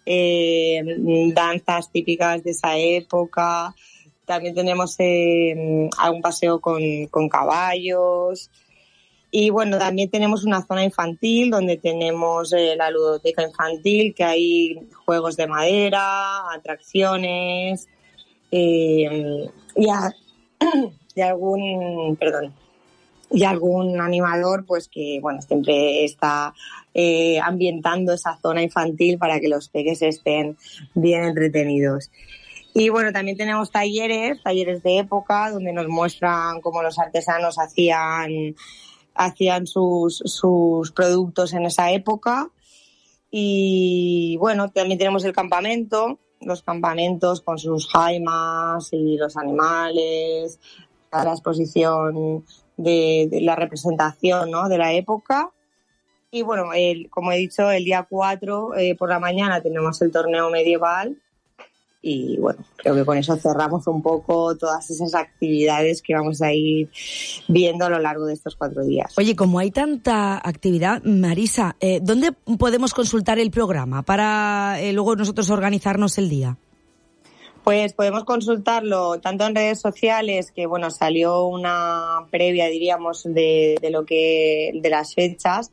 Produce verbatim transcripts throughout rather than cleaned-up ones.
eh, danzas típicas de esa época. También tenemos eh, algún paseo con, con caballos. Y bueno, también tenemos una zona infantil donde tenemos eh, la ludoteca infantil, que hay juegos de madera, atracciones eh, y, a, y algún, perdón, y algún animador, pues que bueno siempre está eh, ambientando esa zona infantil para que los peques estén bien entretenidos. Y bueno, también tenemos talleres, talleres de época, donde nos muestran cómo los artesanos hacían hacían sus, sus productos en esa época. Y bueno, también tenemos el campamento, los campamentos con sus jaimas y los animales, la exposición de, de la representación, ¿no?, de la época. Y bueno, el, como he dicho, el día cuatro eh, por la mañana tenemos el torneo medieval. Y bueno, creo que con eso cerramos un poco todas esas actividades que vamos a ir viendo a lo largo de estos cuatro días. Oye, como hay tanta actividad, Marisa, eh, ¿dónde podemos consultar el programa para eh, luego nosotros organizarnos el día? Pues podemos consultarlo tanto en redes sociales, que bueno, salió una previa, diríamos, de, de lo que de las fechas,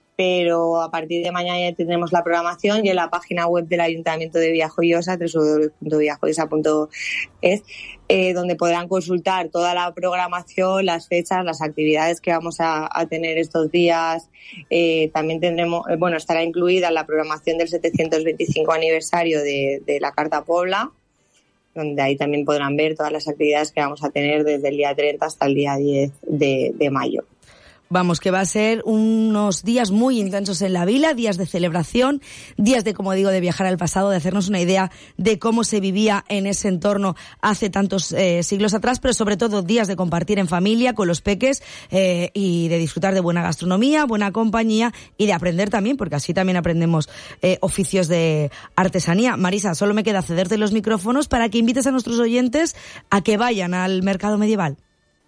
pero a partir de mañana ya tendremos la programación, y en la página web del Ayuntamiento de Villajoyosa, doble u doble u doble u punto villajoyosa punto es, eh, donde podrán consultar toda la programación, las fechas, las actividades que vamos a, a tener estos días. Eh, también tendremos, eh, bueno, estará incluida la programación del setecientos veinticinco aniversario de, de la Carta Pobla, donde ahí también podrán ver todas las actividades que vamos a tener desde el día treinta hasta el día diez de, de mayo. Vamos, que va a ser unos días muy intensos en la vila, días de celebración, días de, como digo, de viajar al pasado, de hacernos una idea de cómo se vivía en ese entorno hace tantos eh, siglos atrás, pero sobre todo días de compartir en familia con los peques eh, y de disfrutar de buena gastronomía, buena compañía y de aprender también, porque así también aprendemos eh, oficios de artesanía. Marisa, solo me queda cederte los micrófonos para que invites a nuestros oyentes a que vayan al mercado medieval.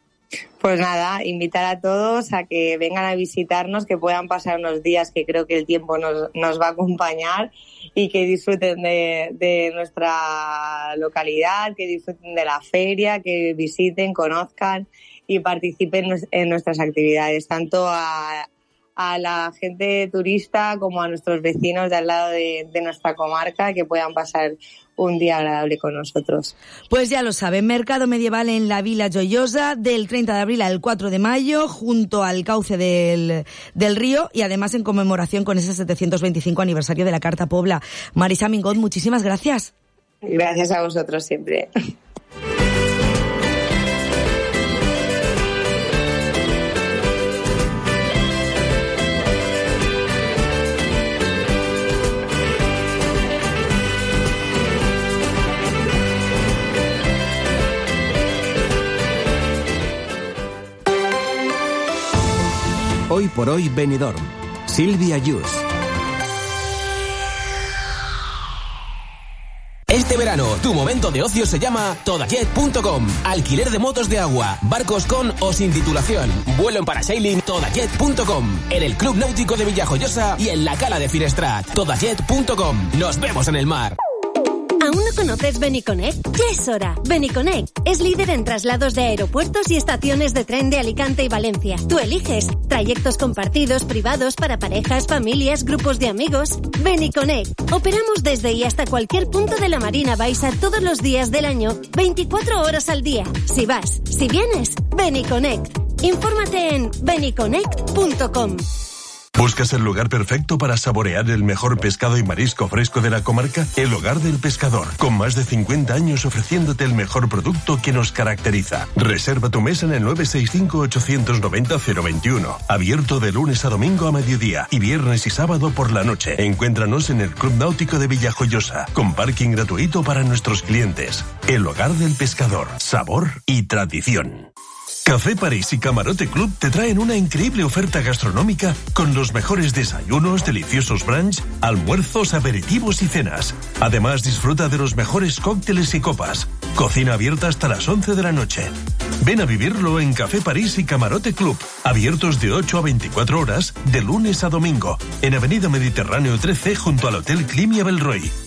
Pues nada, invitar a todos a que vengan a visitarnos, que puedan pasar unos días que creo que el tiempo nos, nos va a acompañar, y que disfruten de, de nuestra localidad, que disfruten de la feria, que visiten, conozcan y participen en nuestras actividades, tanto a, a la gente turista como a nuestros vecinos de al lado de, de nuestra comarca, que puedan pasar un día agradable con nosotros. Pues ya lo saben, Mercado Medieval en la Vila Joyosa, del treinta de abril al cuatro de mayo, junto al cauce del, del río, y además en conmemoración con ese setecientos veinticinco aniversario de la Carta Pobla. Marisa Mingot, muchísimas gracias. Gracias a vosotros siempre. Hoy por hoy Benidorm. Silvia Yus. Este verano, tu momento de ocio se llama todajet punto com. Alquiler de motos de agua, barcos con o sin titulación. Vuelo en parasailing, todajet punto com. En el Club Náutico de Villajoyosa y en la Cala de Finestrat. todajet punto com. Nos vemos en el mar. ¿Aún no conoces Beniconnect? Ya es hora. Beniconnect es líder en traslados de aeropuertos y estaciones de tren de Alicante y Valencia. Tú eliges trayectos compartidos, privados, para parejas, familias, grupos de amigos. Beniconnect. Operamos desde y hasta cualquier punto de la Marina Baixa todos los días del año, veinticuatro horas al día. Si vas, si vienes, Beniconnect. Infórmate en beniconnect punto com. ¿Buscas el lugar perfecto para saborear el mejor pescado y marisco fresco de la comarca? El Hogar del Pescador, con más de cincuenta años ofreciéndote el mejor producto que nos caracteriza. Reserva tu mesa en el nueve seis cinco, ocho nueve cero, cero veintiuno. Abierto de lunes a domingo a mediodía y viernes y sábado por la noche. Encuéntranos en el Club Náutico de Villajoyosa, con parking gratuito para nuestros clientes. El Hogar del Pescador, sabor y tradición. Café París y Camarote Club te traen una increíble oferta gastronómica con los mejores desayunos, deliciosos brunch, almuerzos, aperitivos y cenas. Además, disfruta de los mejores cócteles y copas. Cocina abierta hasta las once de la noche. Ven a vivirlo en Café París y Camarote Club, abiertos de ocho a veinticuatro horas, de lunes a domingo, en Avenida Mediterráneo trece, junto al Hotel Climia Belroy.